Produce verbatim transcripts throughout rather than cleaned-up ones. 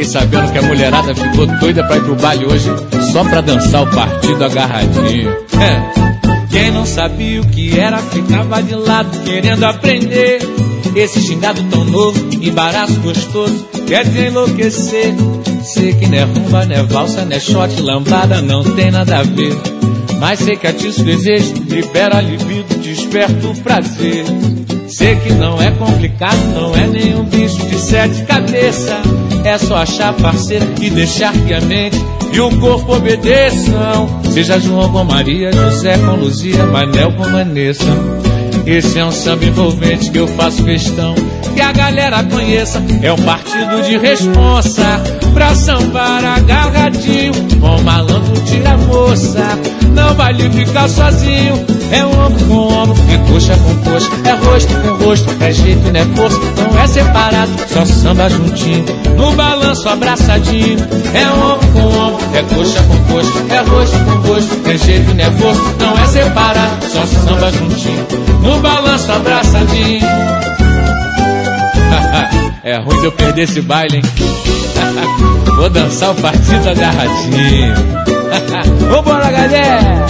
sabendo que a mulherada ficou doida pra ir pro baile hoje só pra dançar o partido agarradinho. É. Quem não sabia o que era ficava de lado querendo aprender. Esse gingado tão novo, embaraço gostoso, quer te enlouquecer. Sei que não é rumba, não é valsa, não é shot, lambada, não tem nada a ver. Mas sei que atiça o desejo, libera a libido, desperta o prazer. Sei que não é complicado, não é nenhum bicho de sete cabeças. É só achar parceiro e deixar que a mente e o corpo obedeçam. Seja João com Maria, José com Luzia, Manel com Vanessa. Esse é um samba envolvente que eu faço questão que a galera conheça. É um partido de responsa pra sambar agarradinho. Com malandro tira a moça, não vale ficar sozinho. É um ombro com ombro, é coxa com coxa, é rosto com rosto, é jeito, não é força, não é separado, só samba juntinho, no balanço abraçadinho. É um ombro com ombro, é coxa com coxa, é rosto com rosto, é jeito, não é força, não é separado, só samba juntinho, no balanço abraçadinho. É ruim de eu perder esse baile, hein? Vou dançar o partido agarradinho. Vambora, galera!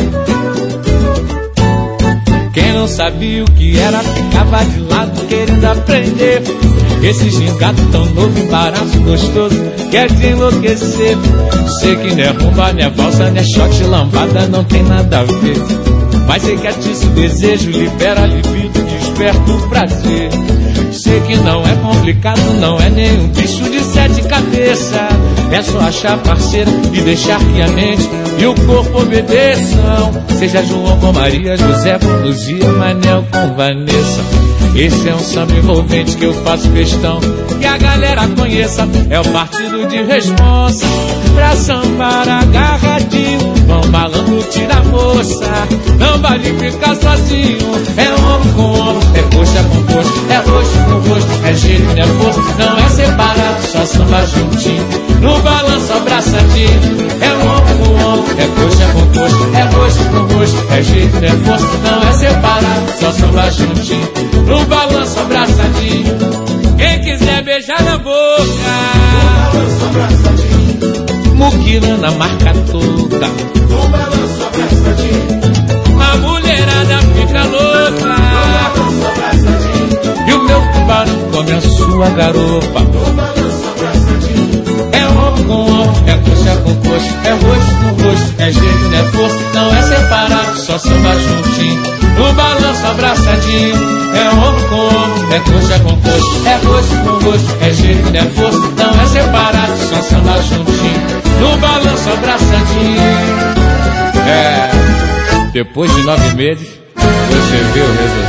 Quem não sabia o que era ficava de lado querendo aprender. Esse gingado tão novo, embaraço gostoso, quer te enlouquecer. Sei que não é rumba, não é valsa, não é shot, lambada, não tem nada a ver. Mas sei que atiça o desejo, libera a libido, desperta o prazer. Sei que não é complicado, não é nenhum bicho de sete cabeças. É só achar parceiro e deixar que a mente e o corpo obedeçam. Seja João com Maria, José com Luzia, Manel com Vanessa. Esse é um samba envolvente que eu faço questão que a galera conheça. É o partido de responsa pra sambar agarradinho. Vão malandro, tira a moça, não vale ficar sozinho. É ombro com ombro, é coxa com coxa, é rosto com rosto, é jeito, não é força, não é separado, só samba juntinho, no balanço abraçadinho. É ombro com ombro, é coxa com coxa, é rosto com rosto, é jeito, não é força, não é separado, só samba juntinho, no balanço abraçadinho. Quem quiser beijar na boca, no balanço abraçadinho. Muquila na marca toda, no balanço abraçadinho. A mulherada fica louca, no balanço abraçadinho. E o meu tubarão come a sua garopa, no balanço abraçadinho. É ombro com ombro, é coxa com coxa, é rosto com rosto, é jeito, não é força, não é separado, só samba juntinho, no balanço abraçadinho. É ombro com ombro, é coxa com coxa, é rosto com rosto, é jeito, não é força, não é separado, só samba juntinho, no balanço abraçadinho. É, depois de nove meses, você vê o resultado.